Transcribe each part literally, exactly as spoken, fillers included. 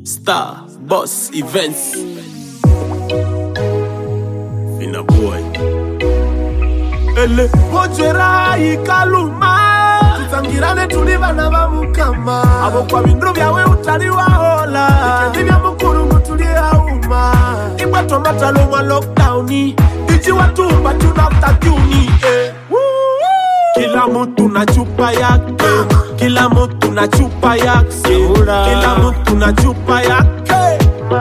Star Boss Events. Fina boy. Ele Ojera ikaluma tutangirane tulibana bamukama abo kwa bindru byawe utali wahola ikendi bya mukuru mutulie auma ibwa tomata lo mwa lockdown iji watumba tunaftakuni eh. Kila mtu na chupa yake, kila mtu na chupa yake, kila mtu na chupa yake.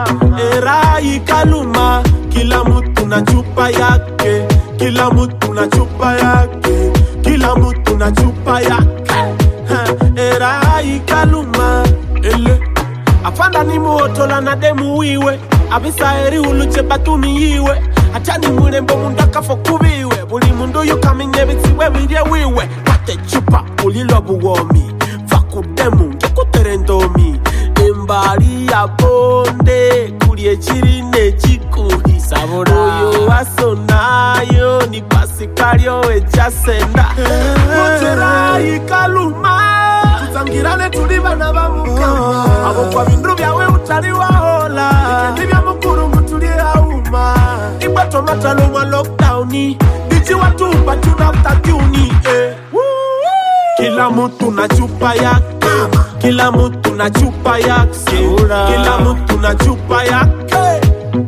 Era ikaluma, kila mtu na chupa yake, kila mtu na chupa yake, kila mtu na chupa yake. Era ikaluma, ele afanda ni muotola na demu wiwe, abisa eri uluche batumi yiwe. Atani murembo mundaka fokubiwe, buli mundu yukamenya bitsiwe birye wiwe. Kate chupa ulilo buwomi, fakudemu ngekuterendomi. Embali ya bonde, kulie chirine chikuhi. Sabura uyo waso nayo, ni pasikalyo echasenda. Ojera ikaluma, tutangirane tulibana bamukama abo kwa bindru byawe utali wahola ikendi bya mukuru mutulie auma ibwa tomata lo mwa lockdown iji watumba tunaftakuni eh. Kila mtu na chupa yake, kila mtu na chupa yake, kila mtu na chupa yake.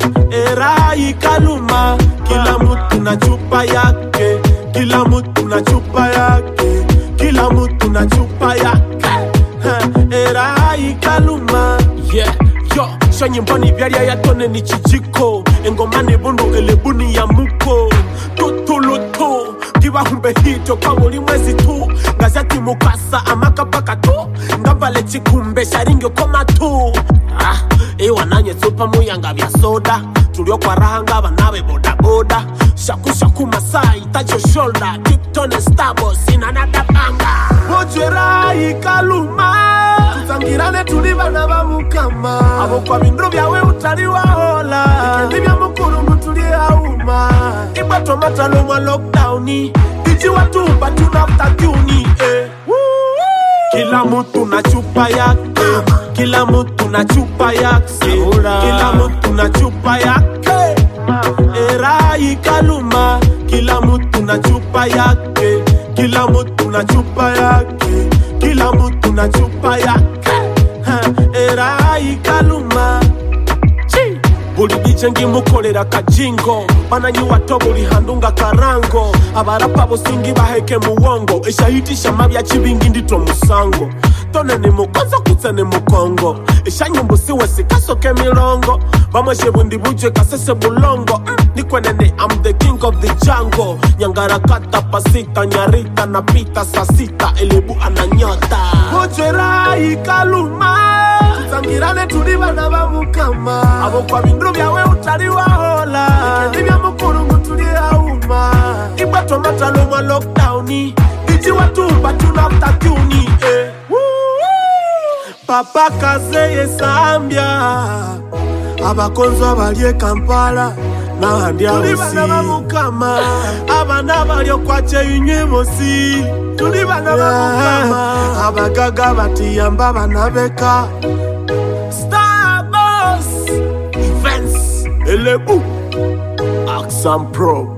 Era ikaluma, kila mtu na chupa yake, kila mtu na chupa yake, kila mtu na chupa yake. Era ikaluma, yeah, yo, shanye mboni vyari ya tone ni chichiko. Engomani bundu elebuni ya muko. Tutulutu, kiwa humbe hito kwa wuli mwezi tu. Gazeti mukasa amaka paka tu. Ngavale chikumbe sharingo koma tu. Ah, ewa nanye supa muyanga vya soda. Tulio kwa rahanga vanawe boda boda. Shaku shaku masai, touch your shoulder. Tiptone Starboss, inanada banga. Ojera ikaluma, tutangirane tulibana bamukama abo kwa bindru byawe utali wahola ikendi bya mukuru mutulie auma ibwa tomata lo mwa lockdown iji watumba tunaftakuni eh. Kila mtu na chupa yake, kila mtu na chupa yake, kila mtu na chupa yake. Era ikaluma, kila mtu na chupa yake, kila mtu na chupa yake, kila mtu na chupa yake. Era ikaluma, chi buli dichengi mukolera kajingo bananyi wato buli handunga karango abarapa bosingi baheke muwongo eshahitisha mabya chibingi ndito musango tone ni mukozo kutsene mukongo eshanyumbusi wesikasoke milongo bamweshe bundi buje kasese bulongo mm, nikwenene I'm the king of the jungle nyangara kata pasita nyarita na pita sasita elebu ananyota Ojera ikaluma tutangirane tulibana bamukama abo kwa bindru byawe utali wahola ikendi bya mukuru mutulie auma ibwa tomata lo mwa lockdown iji watumba tunaftakuni eh. Papa Kazeye Sambia abakonzo abalie Kampala na handi abusi tulibana bamukama abana balio kwache inyebosi tulibana bamukama abagaga batiyamba banabeka Star Boss Events Elebu Axam Pro.